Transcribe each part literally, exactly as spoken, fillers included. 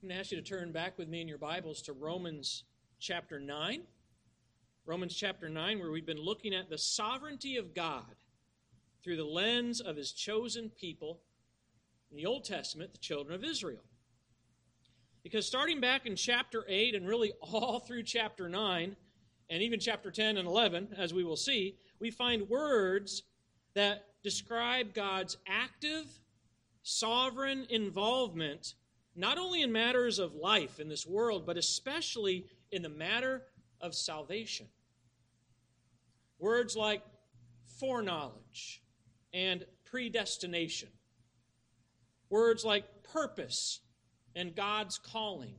I'm going to ask you to turn back with me in your Bibles to Romans chapter nine. Romans chapter nine, where we've been looking at the sovereignty of God through the lens of His chosen people in the Old Testament, the children of Israel. Because starting back in chapter eight and really all through chapter nine, and even chapter ten and eleven, as we will see, we find words that describe God's active, sovereign involvement, not only in matters of life in this world, but especially in the matter of salvation. Words like foreknowledge and predestination. Words like purpose and God's calling.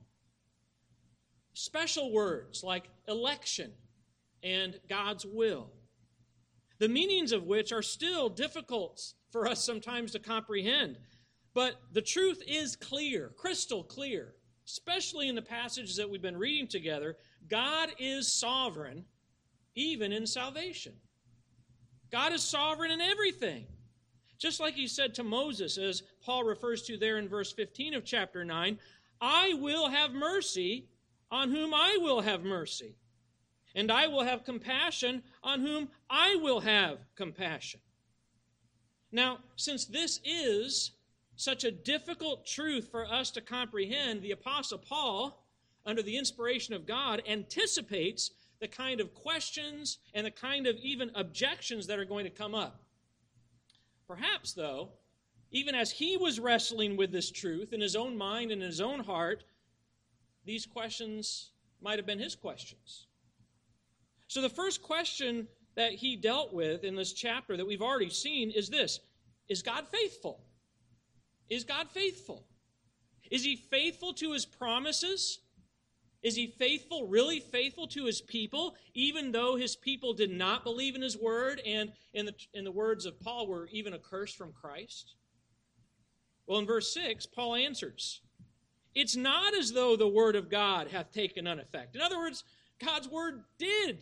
Special words like election and God's will. The meanings of which are still difficult for us sometimes to comprehend. But the truth is clear, crystal clear, especially in the passages that we've been reading together. God is sovereign even in salvation. God is sovereign in everything. Just like He said to Moses, as Paul refers to there in verse fifteen of chapter nine, I will have mercy on whom I will have mercy, and I will have compassion on whom I will have compassion. Now, since this is such a difficult truth for us to comprehend, the Apostle Paul, under the inspiration of God, anticipates the kind of questions and the kind of even objections that are going to come up. Perhaps, though, even as he was wrestling with this truth in his own mind and in his own heart, these questions might have been his questions. So the first question that he dealt with in this chapter that we've already seen is this: is God faithful? Is God faithful? Is He faithful to His promises? Is He faithful, really faithful to His people, even though His people did not believe in His word and, in the, in the words of Paul, were even accursed from Christ? Well, in verse six, Paul answers, it's not as though the word of God hath taken none effect. In other words, God's word did.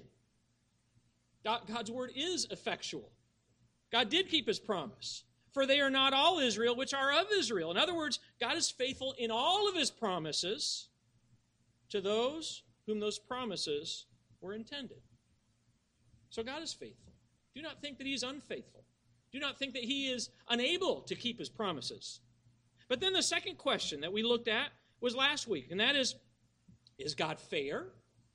God's word is effectual. God did keep His promise. For they are not all Israel which are of Israel. In other words, God is faithful in all of His promises to those whom those promises were intended. So God is faithful. Do not think that He is unfaithful. Do not think that He is unable to keep His promises. But then the second question that we looked at was last week, and that is, is God fair?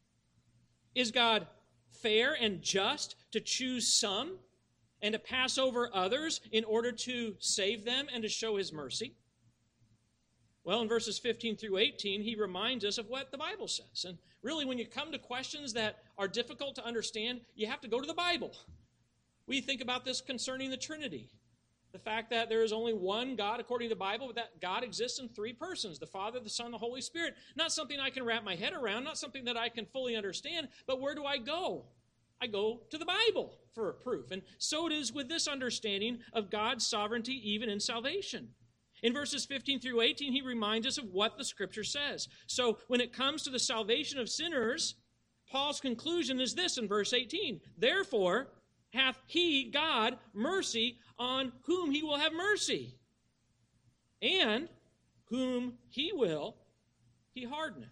Is God fair and just to choose some and to pass over others in order to save them and to show His mercy? Well, in verses fifteen through eighteen, he reminds us of what the Bible says. And really, when you come to questions that are difficult to understand, you have to go to the Bible. We think about this concerning the Trinity. The fact that there is only one God according to the Bible, but that God exists in three persons, the Father, the Son, the Holy Spirit. Not something I can wrap my head around, not something that I can fully understand, but where do I go? I go to the Bible for proof. And so it is with this understanding of God's sovereignty even in salvation. In verses fifteen through eighteen, he reminds us of what the Scripture says. So when it comes to the salvation of sinners, Paul's conclusion is this in verse eighteen. Therefore hath He, God, mercy on whom He will have mercy, and whom He will, He hardeneth.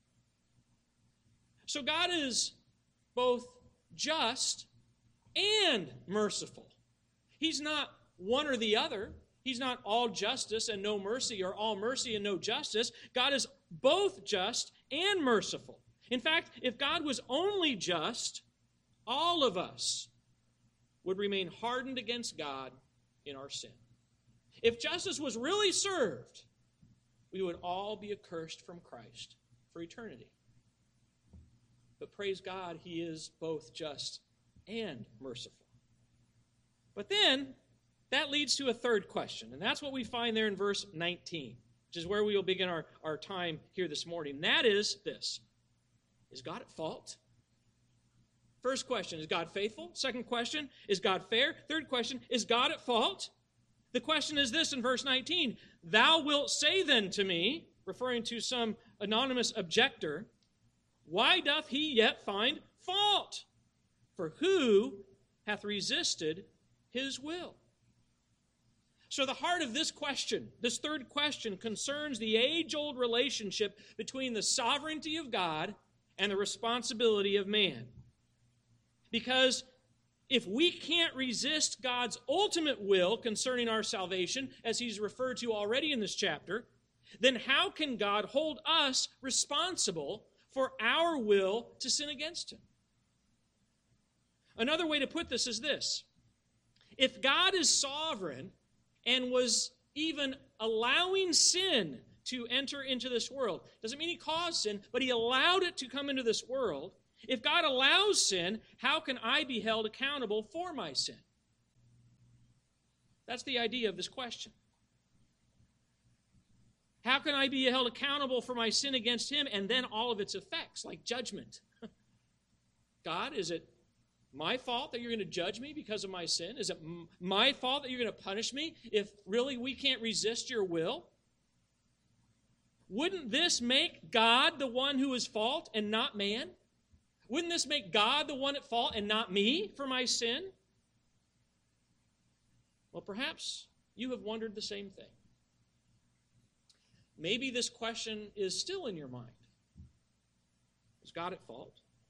So God is both just and merciful. He's not one or the other. He's not all justice and no mercy, or all mercy and no justice. God is both just and merciful. In fact, if God was only just, all of us would remain hardened against God in our sin. If justice was really served, we would all be accursed from Christ for eternity. But praise God, He is both just and merciful. But then, that leads to a third question, and that's what we find there in verse nineteen, which is where we will begin our, our time here this morning. And that is this: is God at fault? First question, is God faithful? Second question, is God fair? Third question, is God at fault? The question is this in verse nineteen: Thou wilt say then to me, referring to some anonymous objector, why doth he yet find fault? For who hath resisted His will? So the heart of this question, this third question, concerns the age-old relationship between the sovereignty of God and the responsibility of man. Because if we can't resist God's ultimate will concerning our salvation, as he's referred to already in this chapter, then how can God hold us responsible for our will to sin against him? Another way to put this is this. If God is sovereign and was even allowing sin to enter into this world, doesn't mean he caused sin, but he allowed it to come into this world. If God allows sin, how can I be held accountable for my sin? That's the idea of this question. How can I be held accountable for my sin against him and then all of its effects, like judgment? God, is it my fault that you're going to judge me because of my sin? Is it m- my fault that you're going to punish me if really we can't resist your will? Wouldn't this make God the one who is fault and not man? Wouldn't this make God the one at fault and not me for my sin? Well, perhaps you have wondered the same thing. Maybe this question is still in your mind. Is God at fault?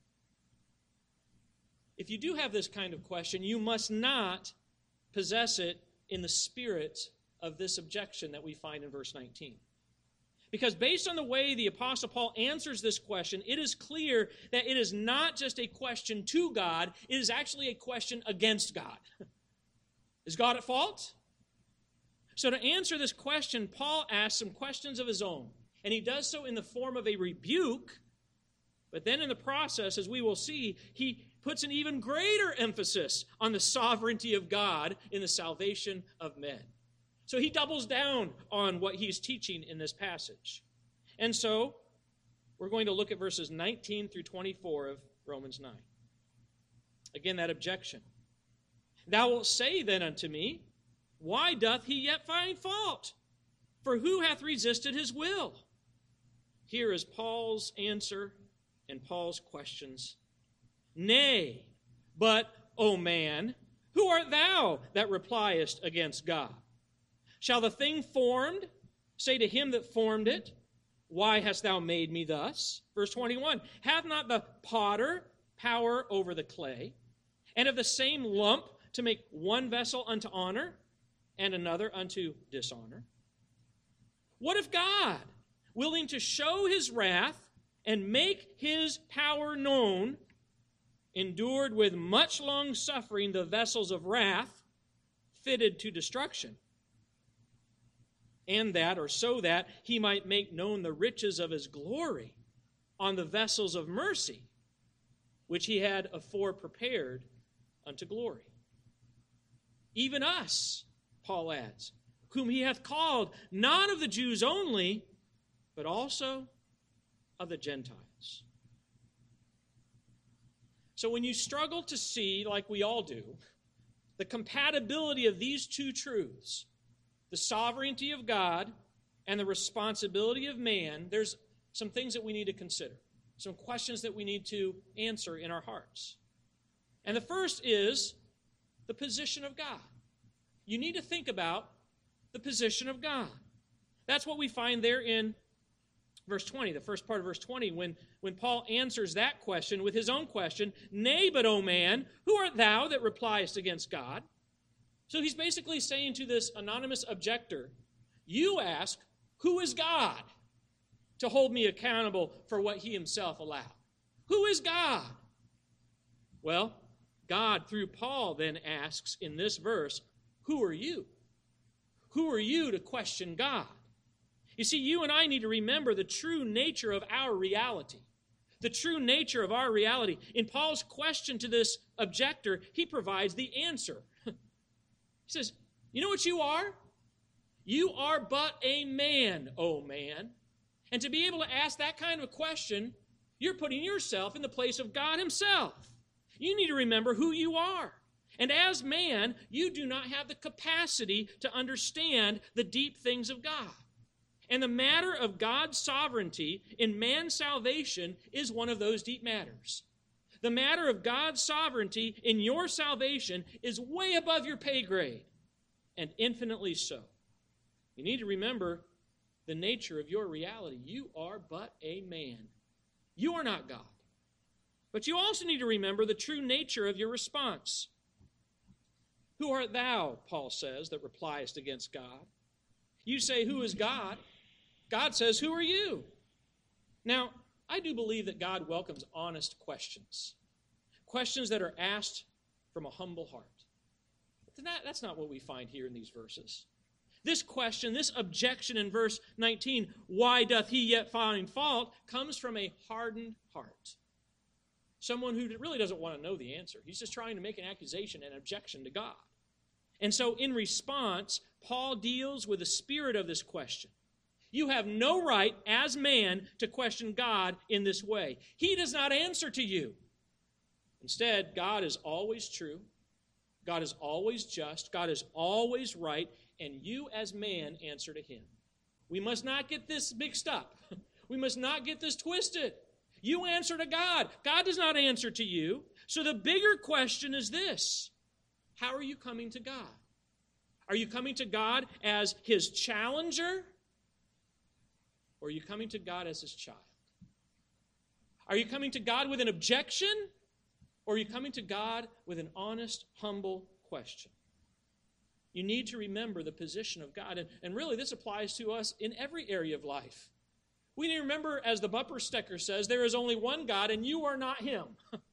If you do have this kind of question, you must not possess it in the spirit of this objection that we find in verse nineteen. Because based on the way the Apostle Paul answers this question, it is clear that it is not just a question to God, it is actually a question against God. Is God at fault? So to answer this question, Paul asks some questions of his own. And he does so in the form of a rebuke, but then in the process, as we will see, he puts an even greater emphasis on the sovereignty of God in the salvation of men. So he doubles down on what he's teaching in this passage. And so we're going to look at verses nineteen through twenty-four of Romans nine. Again, that objection. Thou wilt say then unto me, why doth he yet find fault? For who hath resisted his will? Here is Paul's answer and Paul's questions. Nay, but, O man, who art thou that repliest against God? Shall the thing formed say to him that formed it, why hast thou made me thus? Verse twenty-one, hath not the potter power over the clay, and of the same lump to make one vessel unto honor, and another unto dishonor? What if God, willing to show his wrath and make his power known, endured with much long suffering the vessels of wrath fitted to destruction, and that, or so that, he might make known the riches of his glory on the vessels of mercy, which he had afore prepared unto glory? Even us, Paul adds, whom he hath called, not of the Jews only, but also of the Gentiles. So when you struggle to see, like we all do, the compatibility of these two truths, the sovereignty of God and the responsibility of man, there's some things that we need to consider, some questions that we need to answer in our hearts. And the first is the position of God. You need to think about the position of God. That's what we find there in verse twenty, the first part of verse twenty, when, when Paul answers that question with his own question, Nay, but, O man, who art thou that repliest against God? So he's basically saying to this anonymous objector, you ask, who is God to hold me accountable for what he himself allowed? Who is God? Well, God, through Paul, then asks in this verse, who are you? Who are you to question God? You see, you and I need to remember the true nature of our reality. The true nature of our reality. In Paul's question to this objector, he provides the answer. He says, you know what you are? You are but a man, O man. And to be able to ask that kind of a question, you're putting yourself in the place of God himself. You need to remember who you are. And as man, you do not have the capacity to understand the deep things of God. And the matter of God's sovereignty in man's salvation is one of those deep matters. The matter of God's sovereignty in your salvation is way above your pay grade. and infinitely so. You need to remember the nature of your reality. You are but a man. You are not God. But you also need to remember the true nature of your response. Who art thou, Paul says, that repliest against God? You say, who is God? God says, who are you? Now, I do believe that God welcomes honest questions. Questions that are asked from a humble heart. But that, that's not what we find here in these verses. This question, this objection in verse nineteen, why doth he yet find fault, comes from a hardened heart. Someone who really doesn't want to know the answer. He's just trying to make an accusation and objection to God. And so in response, Paul deals with the spirit of this question. You have no right as man to question God in this way. He does not answer to you. Instead, God is always true. God is always just. God is always right. And you as man answer to him. We must not get this mixed up. We must not get this twisted. You answer to God. God does not answer to you. So the bigger question is this. How are you coming to God? Are you coming to God as his challenger? Or are you coming to God as his child? Are you coming to God with an objection? Or are you coming to God with an honest, humble question? You need to remember the position of God. And, and really, this applies to us in every area of life. We need to remember, as the bumper sticker says, there is only one God, and you are not him.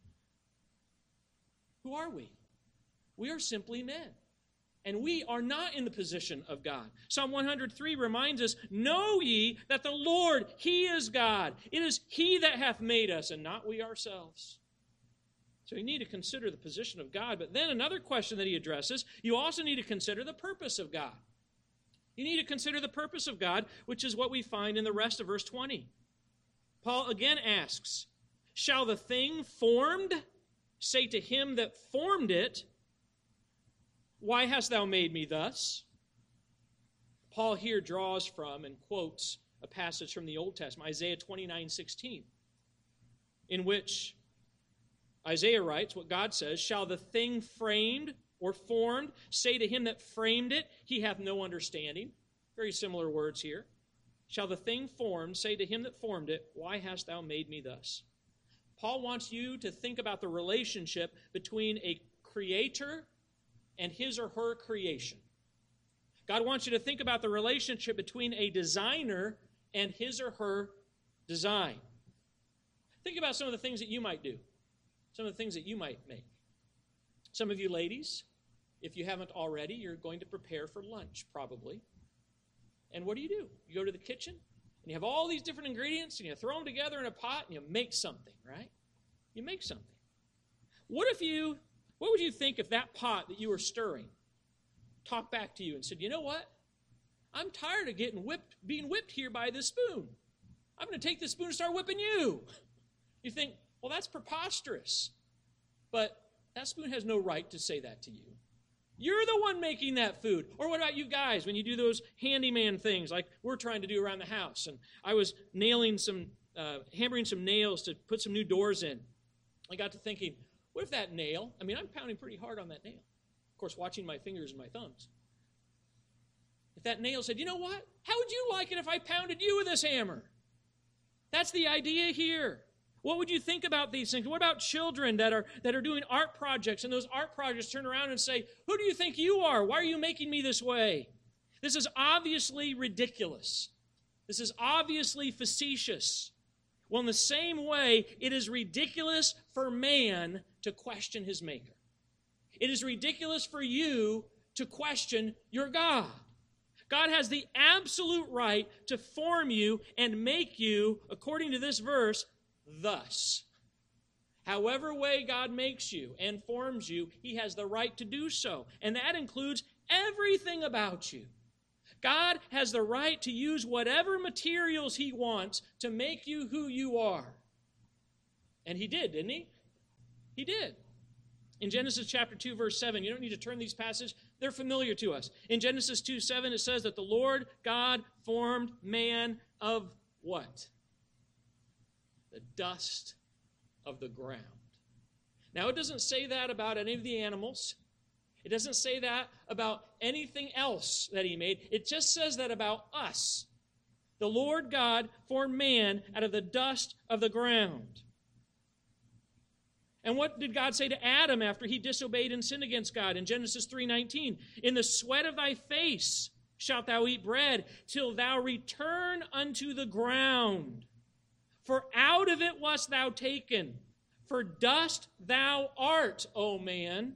Who are we? We are simply men. And we are not in the position of God. Psalm one hundred three reminds us, know ye that the Lord, he is God. It is he that hath made us, and not we ourselves. So you need to consider the position of God. But then another question that he addresses, you also need to consider the purpose of God. You need to consider the purpose of God, which is what we find in the rest of verse twenty. Paul again asks, shall the thing formed say to him that formed it, why hast thou made me thus? Paul here draws from and quotes a passage from the Old Testament, Isaiah twenty-nine sixteen, in which Isaiah writes what God says, shall the thing framed or formed say to him that framed it, he hath no understanding? Very similar words here. Shall the thing formed say to him that formed it, why hast thou made me thus? Paul wants you to think about the relationship between a creator and his or her creation. God wants you to think about the relationship between a designer and his or her design. Think about some of the things that you might do. Some of the things that you might make. Some of you ladies, if you haven't already, you're going to prepare for lunch, probably. And what do you do? You go to the kitchen, and you have all these different ingredients, and you throw them together in a pot, and you make something, right? You make something. What if you, what would you think if that pot that you were stirring talked back to you and said, you know what? I'm tired of getting whipped, being whipped here by this spoon. I'm going to take this spoon and start whipping you. You think, well, that's preposterous. But that spoon has no right to say that to you. You're the one making that food. Or what about you guys when you do those handyman things like we're trying to do around the house? And I was nailing some, uh, hammering some nails to put some new doors in. I got to thinking, what if that nail, I mean, I'm pounding pretty hard on that nail. Of course, watching my fingers and my thumbs. If that nail said, you know what? How would you like it if I pounded you with this hammer? That's the idea here. What would you think about these things? What about children that are that are doing art projects, and those art projects turn around and say, who do you think you are? Why are you making me this way? This is obviously ridiculous. This is obviously facetious. Well, in the same way, it is ridiculous for man to question his maker. It is ridiculous for you to question your God. God has the absolute right to form you and make you, according to this verse, thus. However way God makes you and forms you, he has the right to do so. And that includes everything about you. God has the right to use whatever materials he wants to make you who you are. And he did, didn't he? He did. In Genesis chapter two, verse seven, you don't need to turn these passages. They're familiar to us. In Genesis two, seven, it says that the Lord God formed man of what? The dust of the ground. Now, it doesn't say that about any of the animals. It doesn't say that about anything else that he made. It just says that about us. The Lord God formed man out of the dust of the ground. And what did God say to Adam after he disobeyed and sinned against God? In Genesis three nineteen, in the sweat of thy face shalt thou eat bread, till thou return unto the ground. For out of it wast thou taken. For dust thou art, O man,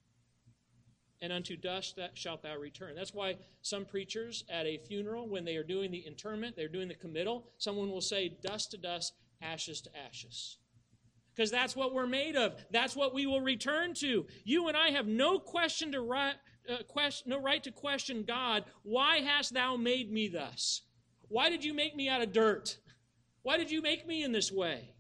and unto dust that shalt thou return. That's why some preachers at a funeral, when they are doing the interment, they're doing the committal, someone will say, dust to dust, ashes to ashes. Because that's what we're made of. That's what we will return to. You and I have no question to right, uh, question, no right to question God. Why hast thou made me thus? Why did you make me out of dirt? Why did you make me in this way?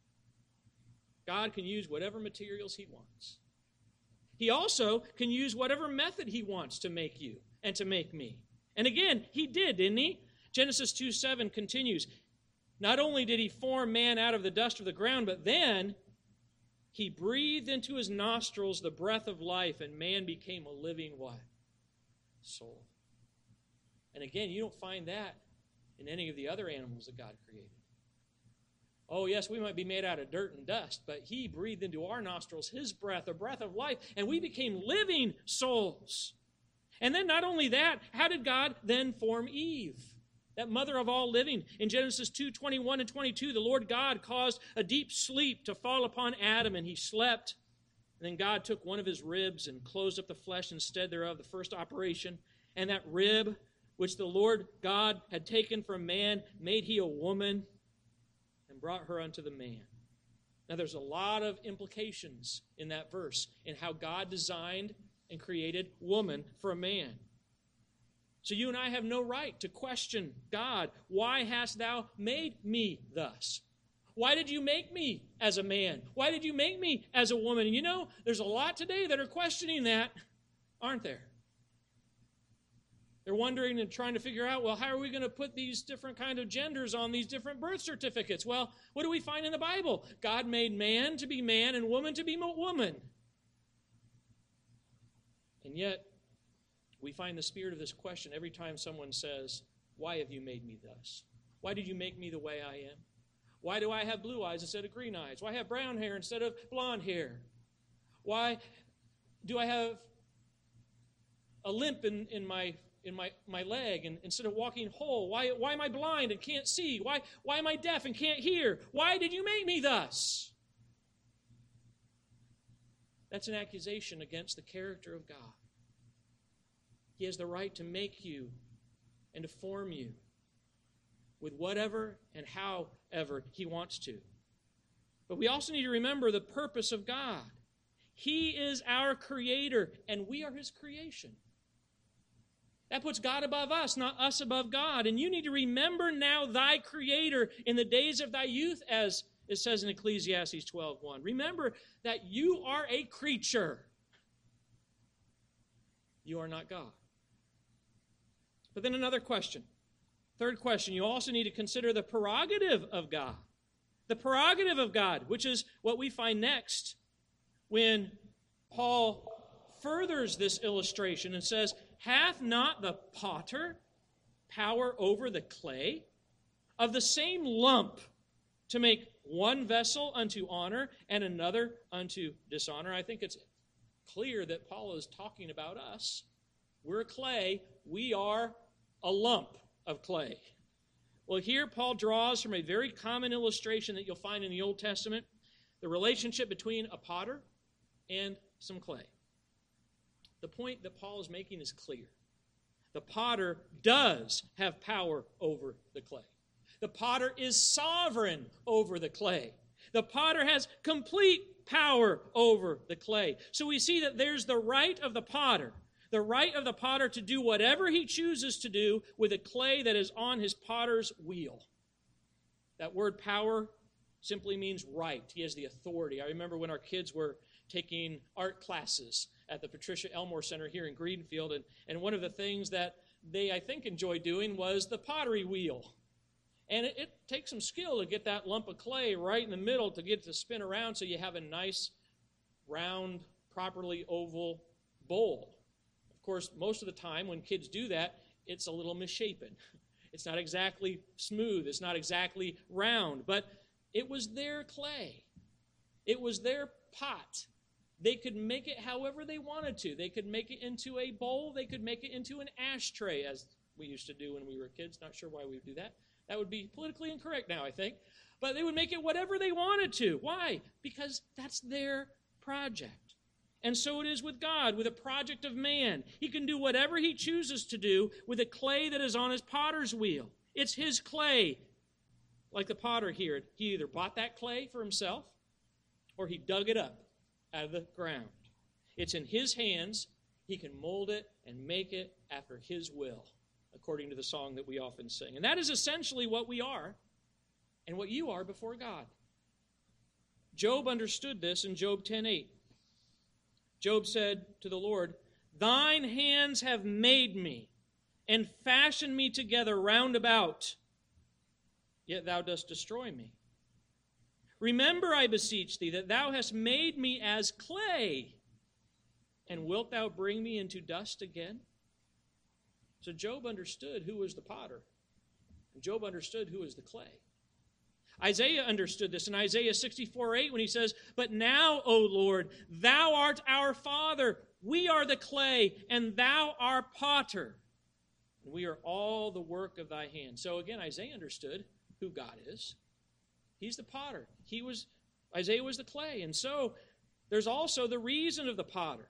God can use whatever materials he wants. He also can use whatever method he wants to make you and to make me. And again, he did, didn't he? Genesis two seven continues. Not only did he form man out of the dust of the ground, but then he breathed into his nostrils the breath of life, and man became a living what? Soul. And again, you don't find that in any of the other animals that God created. Oh, yes, we might be made out of dirt and dust, but he breathed into our nostrils his breath, a breath of life, and we became living souls. And then not only that, how did God then form Eve, that mother of all living? In Genesis two twenty-one and twenty-two, the Lord God caused a deep sleep to fall upon Adam, and he slept. And then God took one of his ribs and closed up the flesh instead thereof, the first operation. And that rib, which the Lord God had taken from man, made he a woman, and brought her unto the man. Now there's a lot of implications in that verse in how God designed and created woman for a man. So you and I have no right to question God. Why hast thou made me thus? Why did you make me as a man? Why did you make me as a woman? And you know, there's a lot today that are questioning that, aren't there? They're wondering and trying to figure out, well, how are we going to put these different kind of genders on these different birth certificates? Well, what do we find in the Bible? God made man to be man and woman to be woman. And yet, we find the spirit of this question every time someone says, why have you made me thus? Why did you make me the way I am? Why do I have blue eyes instead of green eyes? Why have brown hair instead of blonde hair? Why do I have a limp in, in my in my, my leg and instead of walking whole? Why, why am I blind and can't see? Why, why am I deaf and can't hear? Why did you make me thus? That's an accusation against the character of God. He has the right to make you and to form you with whatever and however he wants to. But we also need to remember the purpose of God. He is our creator, and we are his creation. That puts God above us, not us above God. And you need to remember now thy Creator in the days of thy youth, as it says in Ecclesiastes twelve one. Remember that you are a creature. You are not God. But then another question. Third question, you also need to consider the prerogative of God. The prerogative of God, which is what we find next when Paul furthers this illustration and says, hath not the potter power over the clay of the same lump to make one vessel unto honor and another unto dishonor? I think it's clear that Paul is talking about us. We're clay. We are a lump of clay. Well, here Paul draws from a very common illustration that you'll find in the Old Testament, the relationship between a potter and some clay. The point that Paul is making is clear. The potter does have power over the clay. The potter is sovereign over the clay. The potter has complete power over the clay. So we see that there's the right of the potter, the right of the potter to do whatever he chooses to do with the clay that is on his potter's wheel. That word power simply means right. He has the authority. I remember when our kids were taking art classes at the Patricia Elmore Center here in Greenfield, and, and one of the things that they, I think, enjoyed doing was the pottery wheel. And it, it takes some skill to get that lump of clay right in the middle to get it to spin around so you have a nice, round, properly oval bowl. Of course, most of the time when kids do that, it's a little misshapen. It's not exactly smooth. It's not exactly round. But it was their clay. It was their pot. They could make it however they wanted to. They could make it into a bowl. They could make it into an ashtray, as we used to do when we were kids. Not sure why we would do that. That would be politically incorrect now, I think. But they would make it whatever they wanted to. Why? Because that's their project. And so it is with God, with a project of man. He can do whatever he chooses to do with a clay that is on his potter's wheel. It's his clay. Like the potter here, he either bought that clay for himself or he dug it up out of the ground. It's in his hands. He can mold it and make it after his will, according to the song that we often sing. And that is essentially what we are and what you are before God. Job understood this in Job ten eight. Job said to the Lord, "Thine hands have made me and fashioned me together round about, yet thou dost destroy me. Remember, I beseech thee, that thou hast made me as clay, and wilt thou bring me into dust again?" So Job understood who was the potter, and Job understood who was the clay. Isaiah understood this in Isaiah sixty-four eight when he says, "But now, O Lord, thou art our Father. We are the clay, and thou our potter. And we are all the work of thy hand." So again, Isaiah understood who God is. He's the potter. He was, Isaiah was the clay. And so there's also the reason of the potter.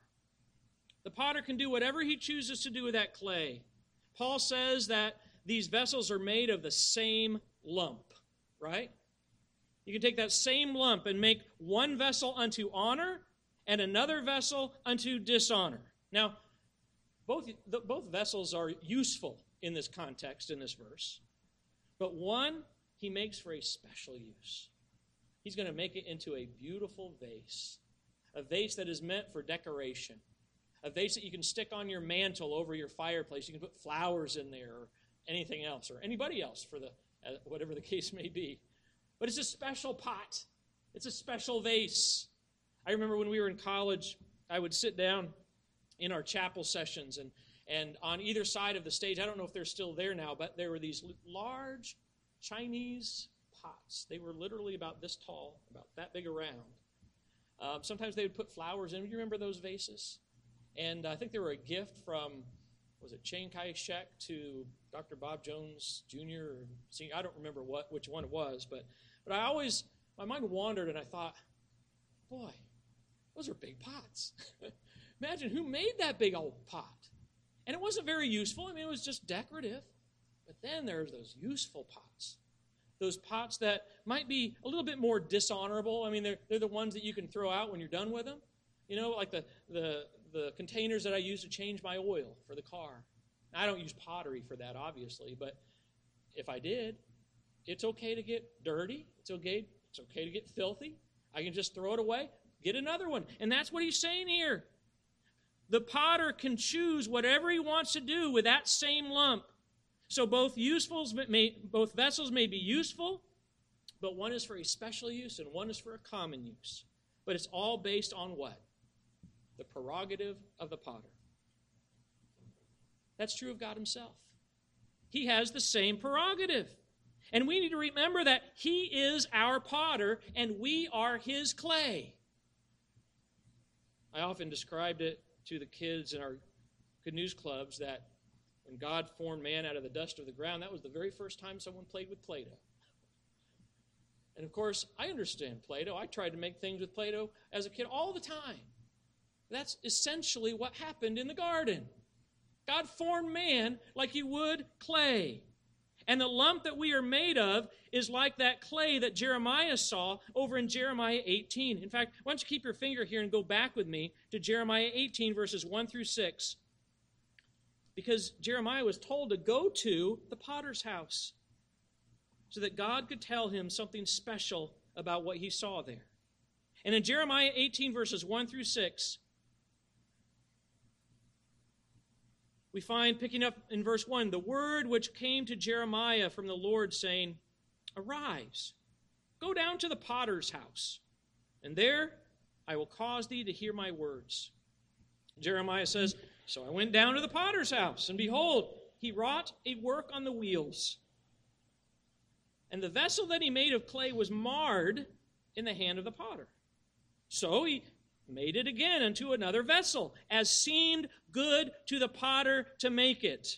The potter can do whatever he chooses to do with that clay. Paul says that these vessels are made of the same lump, right? You can take that same lump and make one vessel unto honor and another vessel unto dishonor. Now, both, the, both vessels are useful in this context, in this verse. But one he makes for a special use. He's going to make it into a beautiful vase, a vase that is meant for decoration, a vase that you can stick on your mantle over your fireplace. You can put flowers in there or anything else, or anybody else, for the uh, whatever the case may be. But it's a special pot. It's a special vase. I remember when we were in college, I would sit down in our chapel sessions, and, and on either side of the stage, I don't know if they're still there now, but there were these large Chinese pots. They were literally about this tall, about that big around. Um, sometimes they would put flowers in. Do you remember those vases? And I think they were a gift from, was it Chiang Kai-shek to Doctor Bob Jones Junior or Senior? I don't remember what which one it was, but but I always, my mind wandered and I thought, boy, those are big pots. Imagine who made that big old pot. And it wasn't very useful. I mean, it was just decorative. But then there's those useful pots. Those pots that might be a little bit more dishonorable. I mean, they're, they're the ones that you can throw out when you're done with them. You know, like the, the, the containers that I use to change my oil for the car. Now, I don't use pottery for that, obviously, but if I did, it's okay to get dirty. It's okay, it's okay to get filthy. I can just throw it away, get another one. And that's what he's saying here. The potter can choose whatever he wants to do with that same lump. So both usefuls may, both vessels may be useful, but one is for a special use and one is for a common use. But it's all based on what? The prerogative of the potter. That's true of God himself. He has the same prerogative. And we need to remember that he is our potter and we are his clay. I often described it to the kids in our canoes clubs that when God formed man out of the dust of the ground, that was the very first time someone played with Play-Doh. And of course, I understand Play-Doh. I tried to make things with Play-Doh as a kid all the time. That's essentially what happened in the garden. God formed man like he would clay. And the lump that we are made of is like that clay that Jeremiah saw over in Jeremiah eighteen. In fact, why don't you keep your finger here and go back with me to Jeremiah eighteen, verses one through six. Because Jeremiah was told to go to the potter's house so that God could tell him something special about what he saw there. And in Jeremiah eighteen, verses one through six, we find, picking up in verse one, the word which came to Jeremiah from the Lord, saying, "Arise, go down to the potter's house, and there I will cause thee to hear my words. Jeremiah says, "So I went down to the potter's house, and behold, he wrought a work on the wheels. And the vessel that he made of clay was marred in the hand of the potter. So he made it again unto another vessel, as seemed good to the potter to make it.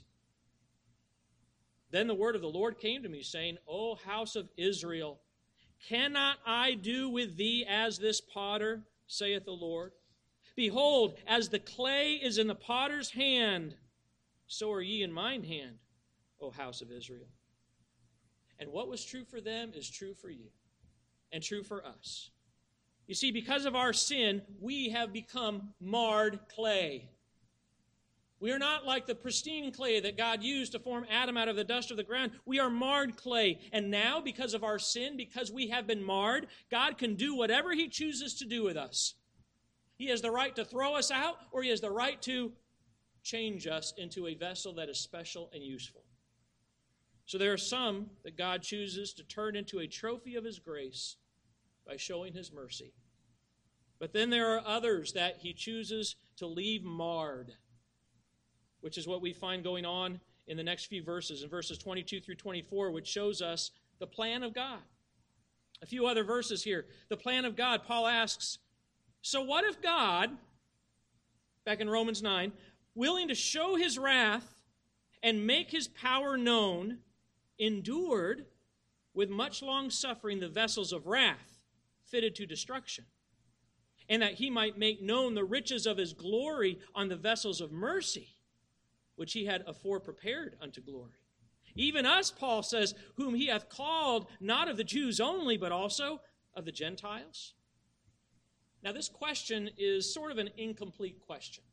Then the word of the Lord came to me, saying, O house of Israel, cannot I do with thee as this potter, saith the Lord? Behold, as the clay is in the potter's hand, so are ye in mine hand, O house of Israel." And what was true for them is true for you, and true for us. You see, because of our sin, we have become marred clay. We are not like the pristine clay that God used to form Adam out of the dust of the ground. We are marred clay. And now, because of our sin, because we have been marred, God can do whatever he chooses to do with us. He has the right to throw us out, or he has the right to change us into a vessel that is special and useful. So there are some that God chooses to turn into a trophy of his grace by showing his mercy. But then there are others that he chooses to leave marred, which is what we find going on in the next few verses, in verses twenty-two through twenty-four, which shows us the plan of God. A few other verses here. The plan of God, Paul asks, so what if God, back in Romans nine, willing to show his wrath and make his power known, endured with much long suffering the vessels of wrath fitted to destruction, and that he might make known the riches of his glory on the vessels of mercy, which he had afore prepared unto glory. Even us, Paul says, whom he hath called, not of the Jews only, but also of the Gentiles. Now, this question is sort of an incomplete question.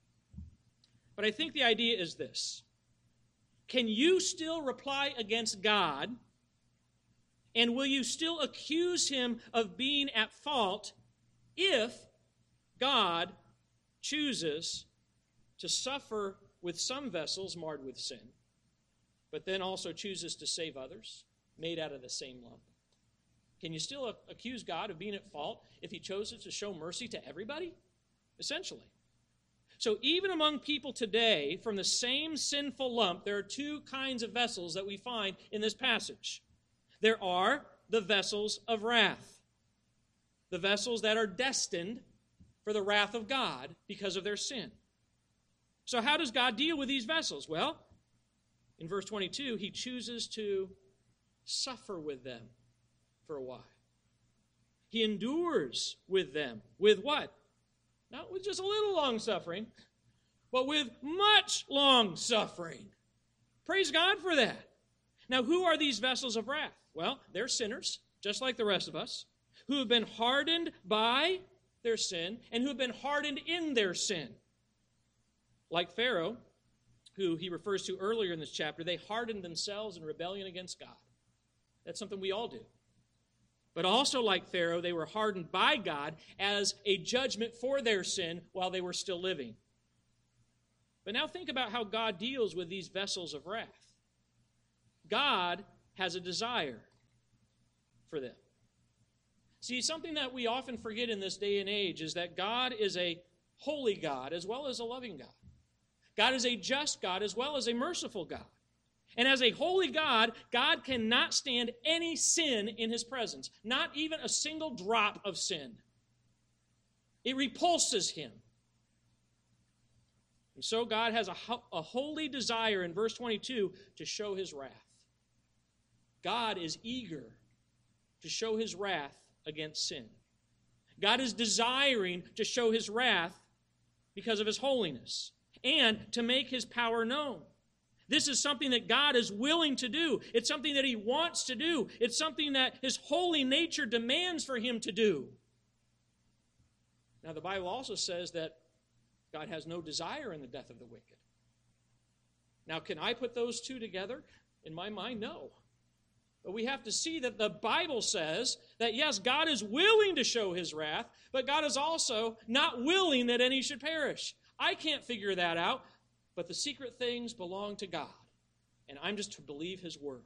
But I think the idea is this. Can you still reply against God, and will you still accuse him of being at fault if God chooses to suffer with some vessels marred with sin, but then also chooses to save others made out of the same lump? Can you still accuse God of being at fault if he chooses to show mercy to everybody? Essentially. So even among people today, from the same sinful lump, there are two kinds of vessels that we find in this passage. There are the vessels of wrath, the vessels that are destined for the wrath of God because of their sin. So how does God deal with these vessels? Well, in verse twenty-two, he chooses to suffer with them for a while. He endures with them. With what? Not with just a little long suffering, but with much long suffering. Praise God for that. Now, who are these vessels of wrath? Well, they're sinners, just like the rest of us, who have been hardened by their sin and who have been hardened in their sin. Like Pharaoh, who he refers to earlier in this chapter, they hardened themselves in rebellion against God. That's something we all do. But also like Pharaoh, they were hardened by God as a judgment for their sin while they were still living. But now think about how God deals with these vessels of wrath. God has a desire for them. See, something that we often forget in this day and age is that God is a holy God as well as a loving God. God is a just God as well as a merciful God. And as a holy God, God cannot stand any sin in his presence, not even a single drop of sin. It repulses him. And so God has a, ho- a holy desire in verse twenty-two to show his wrath. God is eager to show his wrath against sin. God is desiring to show his wrath because of his holiness and to make his power known. This is something that God is willing to do. It's something that he wants to do. It's something that his holy nature demands for him to do. Now, the Bible also says that God has no desire in the death of the wicked. Now, can I put those two together? In my mind, no. But we have to see that the Bible says that, yes, God is willing to show his wrath, but God is also not willing that any should perish. I can't figure that out. But the secret things belong to God, and I'm just to believe his word.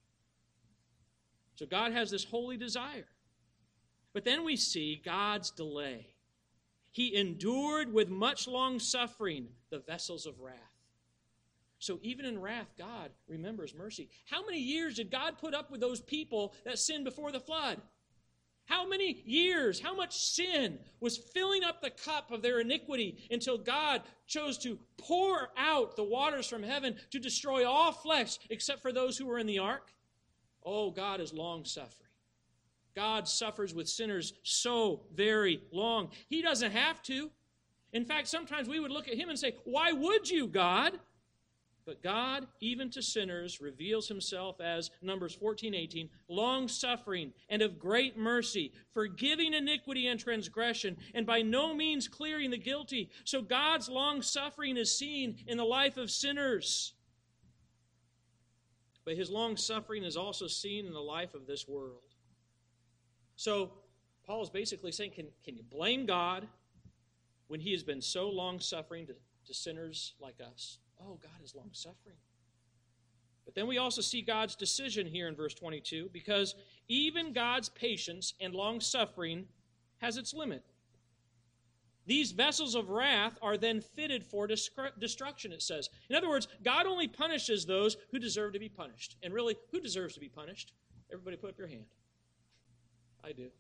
So God has this holy desire. But then we see God's delay. He endured with much long suffering the vessels of wrath. So even in wrath, God remembers mercy. How many years did God put up with those people that sinned before the flood? How many years, how much sin was filling up the cup of their iniquity until God chose to pour out the waters from heaven to destroy all flesh except for those who were in the ark? Oh, God is long-suffering. God suffers with sinners so very long. He doesn't have to. In fact, sometimes we would look at him and say, why would you, God? But God, even to sinners, reveals himself as, Numbers fourteen eighteen, long-suffering and of great mercy, forgiving iniquity and transgression, and by no means clearing the guilty. So God's long-suffering is seen in the life of sinners. But his long-suffering is also seen in the life of this world. So Paul is basically saying, can, can you blame God when he has been so long-suffering to, to sinners like us? Oh, God is long-suffering. But then we also see God's decision here in verse twenty-two, because even God's patience and long-suffering has its limit. These vessels of wrath are then fitted for destruction, it says. In other words, God only punishes those who deserve to be punished. And really, who deserves to be punished? Everybody put up your hand. I do.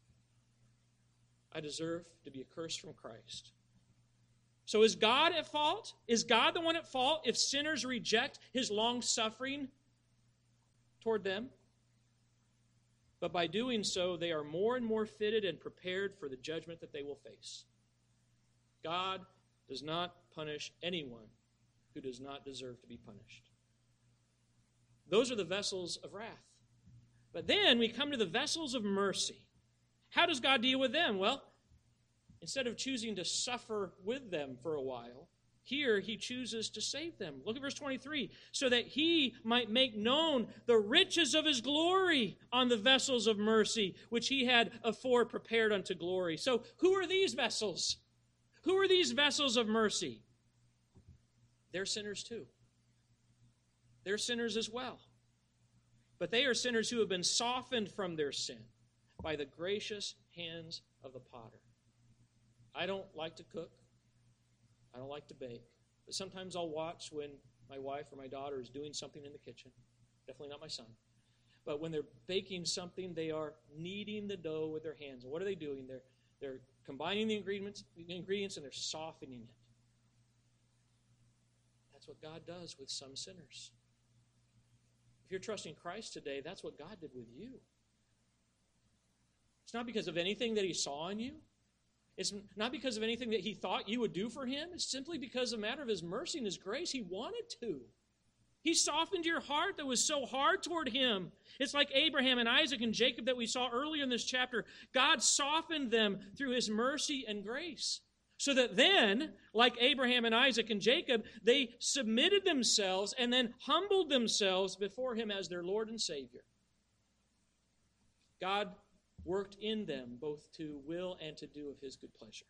I deserve to be accursed from Christ. So is God at fault? Is God the one at fault if sinners reject his long-suffering toward them? But by doing so, they are more and more fitted and prepared for the judgment that they will face. God does not punish anyone who does not deserve to be punished. Those are the vessels of wrath. But then we come to the vessels of mercy. How does God deal with them? Well, instead of choosing to suffer with them for a while, here he chooses to save them. Look at verse twenty-three. So that he might make known the riches of his glory on the vessels of mercy, which he had afore prepared unto glory. So who are these vessels? Who are these vessels of mercy? They're sinners too. They're sinners as well. But they are sinners who have been softened from their sin by the gracious hands of the potter. I don't like to cook. I don't like to bake. But sometimes I'll watch when my wife or my daughter is doing something in the kitchen. Definitely not my son. But when they're baking something, they are kneading the dough with their hands. And what are they doing? They're, they're combining the ingredients, the ingredients and they're softening it. That's what God does with some sinners. If you're trusting Christ today, that's what God did with you. It's not because of anything that he saw in you. It's not because of anything that he thought you would do for him. It's simply because of a matter of his mercy and his grace. He wanted to. He softened your heart that was so hard toward him. It's like Abraham and Isaac and Jacob that we saw earlier in this chapter. God softened them through his mercy and grace. So that then, like Abraham and Isaac and Jacob, they submitted themselves and then humbled themselves before him as their Lord and Savior. God worked in them both to will and to do of his good pleasure.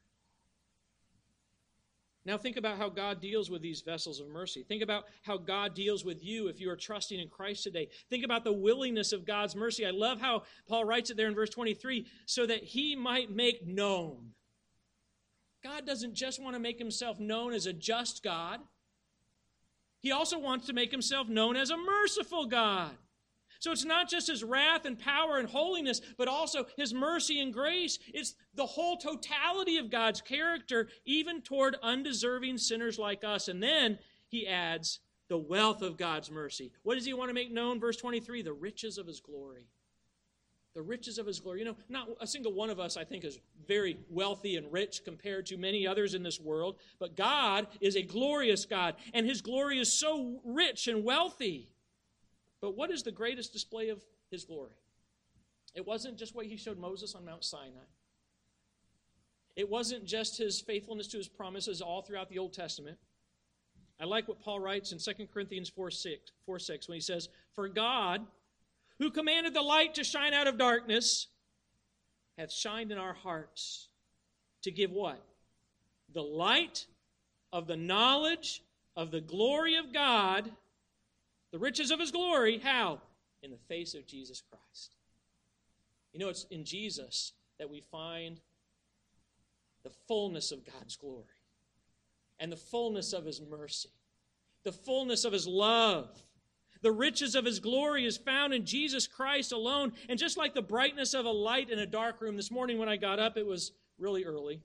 Now think about how God deals with these vessels of mercy. Think about how God deals with you if you are trusting in Christ today. Think about the willingness of God's mercy. I love how Paul writes it there in verse twenty-three, so that he might make known. God doesn't just want to make himself known as a just God. He also wants to make himself known as a merciful God. So it's not just his wrath and power and holiness, but also his mercy and grace. It's the whole totality of God's character, even toward undeserving sinners like us. And then he adds the wealth of God's mercy. What does he want to make known? Verse twenty-three, the riches of his glory. The riches of his glory. You know, not a single one of us, I think, is very wealthy and rich compared to many others in this world. But God is a glorious God, and his glory is so rich and wealthy. But what is the greatest display of his glory? It wasn't just what he showed Moses on Mount Sinai. It wasn't just his faithfulness to his promises all throughout the Old Testament. I like what Paul writes in Second Corinthians four six, four, six when he says, "For God, who commanded the light to shine out of darkness, hath shined in our hearts to give" what? The light of the knowledge of the glory of God, the riches of his glory. How? In the face of Jesus Christ. You know, it's in Jesus that we find the fullness of God's glory and the fullness of His mercy, the fullness of His love. The riches of His glory is found in Jesus Christ alone. And just like the brightness of a light in a dark room, this morning when I got up, it was really early.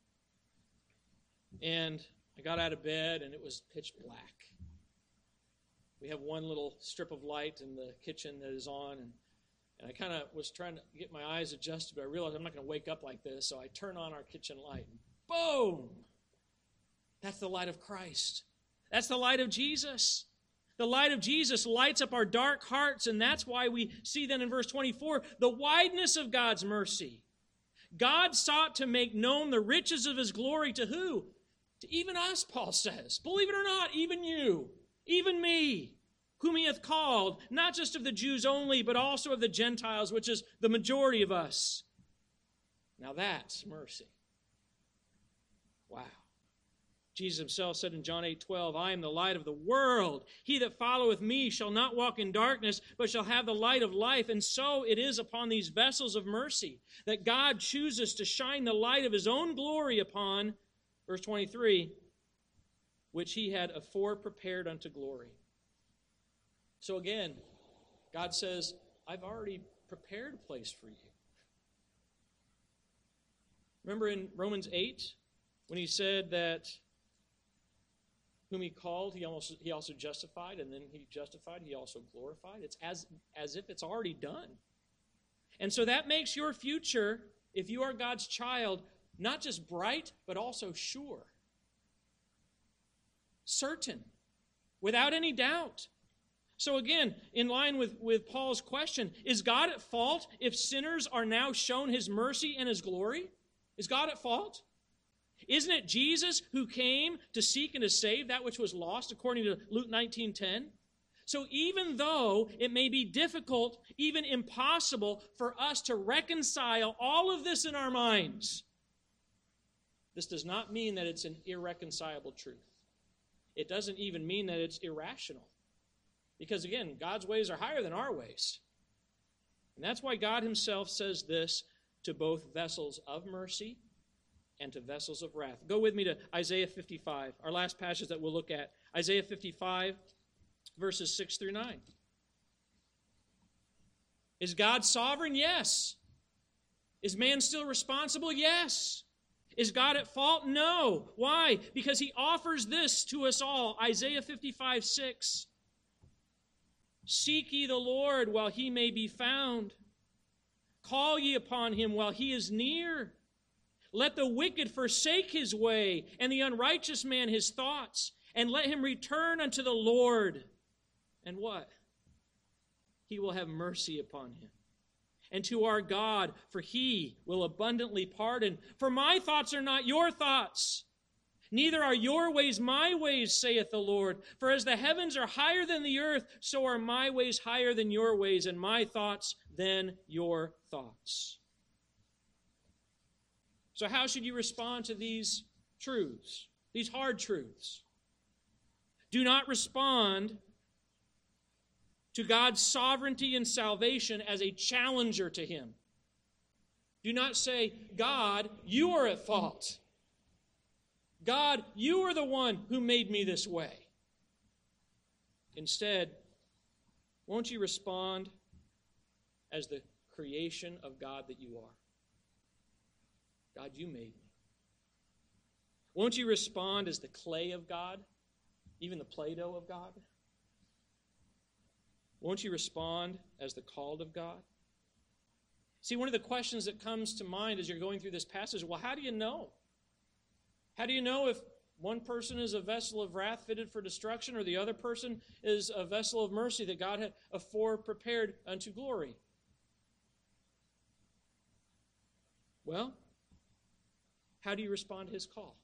And I got out of bed, and it was pitch black. We have one little strip of light in the kitchen that is on, and, and I kind of was trying to get my eyes adjusted, but I realized I'm not going to wake up like this, so I turn on our kitchen light, and boom! That's the light of Christ. That's the light of Jesus. The light of Jesus lights up our dark hearts, and that's why we see then in verse twenty-four, the wideness of God's mercy. God sought to make known the riches of His glory to who? To even us, Paul says. Believe it or not, even you. Even me, whom He hath called, not just of the Jews only, but also of the Gentiles, which is the majority of us. Now that's mercy. Wow. Jesus Himself said in John eight twelve, I am the light of the world. He that followeth me shall not walk in darkness, but shall have the light of life. And so it is upon these vessels of mercy that God chooses to shine the light of His own glory upon, verse twenty-three, which He had afore prepared unto glory. So again, God says, I've already prepared a place for you. Remember in Romans eight, when He said that whom He called, He almost He also justified, and then He justified, He also glorified. It's as, as if it's already done. And so that makes your future, if you are God's child, not just bright, but also sure. Certain, without any doubt. So again, in line with, with Paul's question, is God at fault if sinners are now shown His mercy and His glory? Is God at fault? Isn't it Jesus who came to seek and to save that which was lost, according to Luke nineteen ten? So even though it may be difficult, even impossible, for us to reconcile all of this in our minds, this does not mean that it's an irreconcilable truth. It doesn't even mean that it's irrational. Because again, God's ways are higher than our ways. And that's why God Himself says this to both vessels of mercy and to vessels of wrath. Go with me to Isaiah fifty-five, our last passage that we'll look at. Isaiah fifty-five, verses six through nine. Is God sovereign? Yes. Is man still responsible? Yes. Is God at fault? No. Why? Because He offers this to us all. Isaiah fifty-five, six. Seek ye the Lord while He may be found. Call ye upon Him while He is near. Let the wicked forsake his way, and the unrighteous man his thoughts, and let him return unto the Lord. And what? He will have mercy upon him. And to our God, for He will abundantly pardon. For my thoughts are not your thoughts, neither are your ways my ways, saith the Lord. For as the heavens are higher than the earth, so are my ways higher than your ways, and my thoughts than your thoughts. So how should you respond to these truths, these hard truths? Do not respond to God's sovereignty and salvation as a challenger to Him. Do not say, God, you are at fault. God, you are the one who made me this way. Instead, won't you respond as the creation of God that you are? God, you made me. Won't you respond as the clay of God, even the Play-Doh of God? Won't you respond as the called of God? See, one of the questions that comes to mind as you're going through this passage, well, how do you know? How do you know if one person is a vessel of wrath fitted for destruction, or the other person is a vessel of mercy that God had afore prepared unto glory? Well, how do you respond to His call?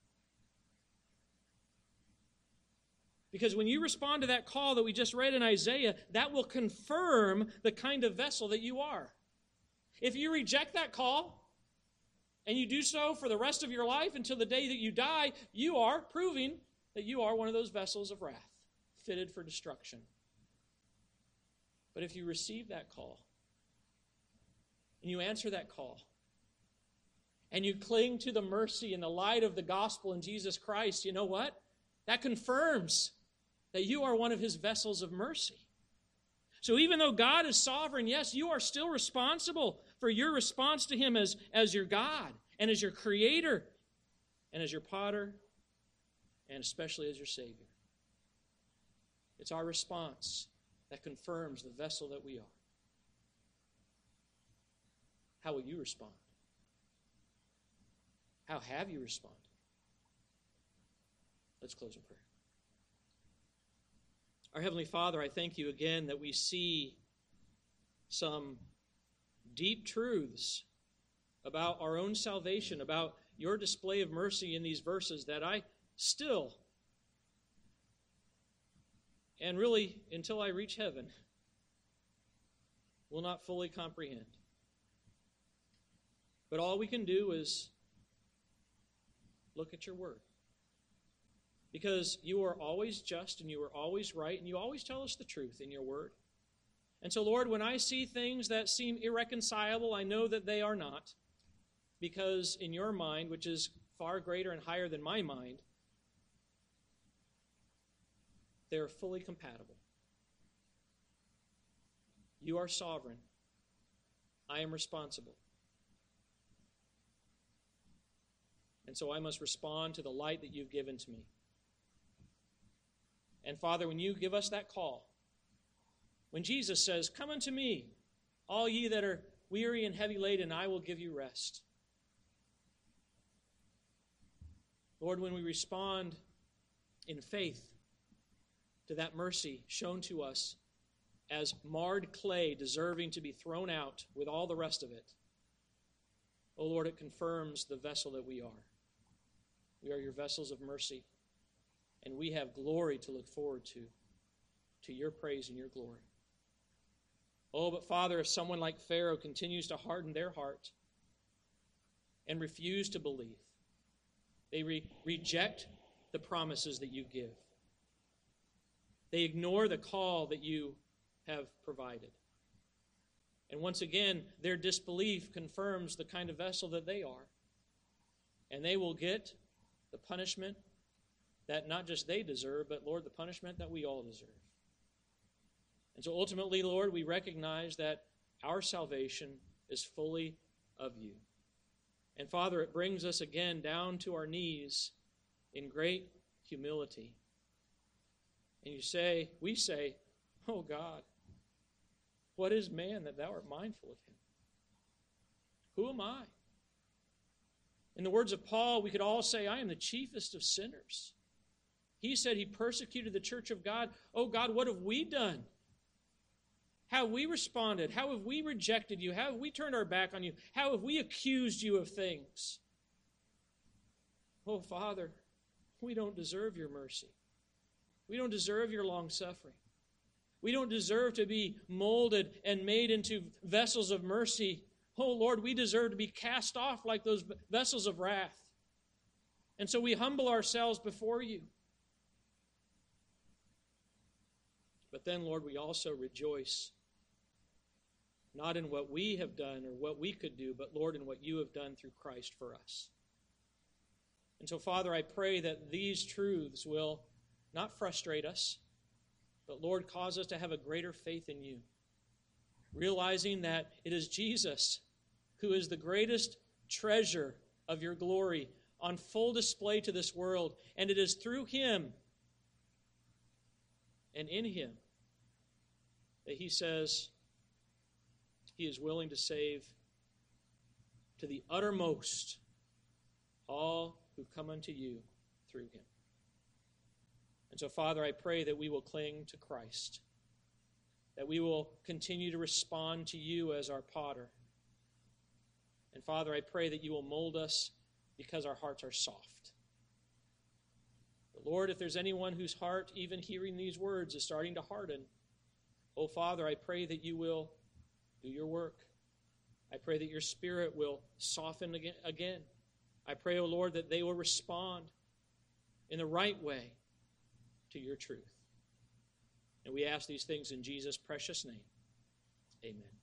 Because when you respond to that call that we just read in Isaiah, that will confirm the kind of vessel that you are. If you reject that call, and you do so for the rest of your life until the day that you die, you are proving that you are one of those vessels of wrath, fitted for destruction. But if you receive that call, and you answer that call, and you cling to the mercy and the light of the gospel in Jesus Christ, you know what? That confirms that you are one of his vessels of mercy. So even though God is sovereign, yes, you are still responsible for your response to him as, as your God and as your creator and as your potter and especially as your Savior. It's our response that confirms the vessel that we are. How will you respond? How have you responded? Let's close in prayer. Our Heavenly Father, I thank you again that we see some deep truths about our own salvation, about your display of mercy in these verses that I still, and really until I reach heaven, will not fully comprehend. But all we can do is look at your word. Because you are always just and you are always right and you always tell us the truth in your word. And so, Lord, when I see things that seem irreconcilable, I know that they are not. Because in your mind, which is far greater and higher than my mind, they are fully compatible. You are sovereign. I am responsible. And so I must respond to the light that you've given to me. And Father, when you give us that call, when Jesus says, "Come unto me, all ye that are weary and heavy laden, I will give you rest." Lord, when we respond in faith to that mercy shown to us as marred clay deserving to be thrown out with all the rest of it, oh Lord, it confirms the vessel that we are. We are your vessels of mercy. And we have glory to look forward to, to your praise and your glory. Oh, but Father, if someone like Pharaoh continues to harden their heart and refuse to believe, they re- reject the promises that you give. They ignore the call that you have provided. And once again, their disbelief confirms the kind of vessel that they are. And they will get the punishment that not just they deserve, but, Lord, the punishment that we all deserve. And so ultimately, Lord, we recognize that our salvation is fully of you. And Father, it brings us again down to our knees in great humility. And you say, we say, "Oh God, what is man that thou art mindful of him? Who am I?" In the words of Paul, we could all say, "I am the chiefest of sinners." He said he persecuted the church of God. Oh God, what have we done? How have we responded? How have we rejected you? How have we turned our back on you? How have we accused you of things? Oh Father, we don't deserve your mercy. We don't deserve your long suffering. We don't deserve to be molded and made into vessels of mercy. Oh Lord, we deserve to be cast off like those vessels of wrath. And so we humble ourselves before you. But then, Lord, we also rejoice, not in what we have done or what we could do, but, Lord, in what you have done through Christ for us. And so, Father, I pray that these truths will not frustrate us, but, Lord, cause us to have a greater faith in you, realizing that it is Jesus who is the greatest treasure of your glory on full display to this world, and it is through him and in him that he says he is willing to save to the uttermost all who come unto you through him. And so, Father, I pray that we will cling to Christ, that we will continue to respond to you as our potter. And Father, I pray that you will mold us because our hearts are soft. But Lord, if there's anyone whose heart, even hearing these words, is starting to harden, oh Father, I pray that you will do your work. I pray that your Spirit will soften again. I pray, oh Lord, that they will respond in the right way to your truth. And we ask these things in Jesus' precious name. Amen.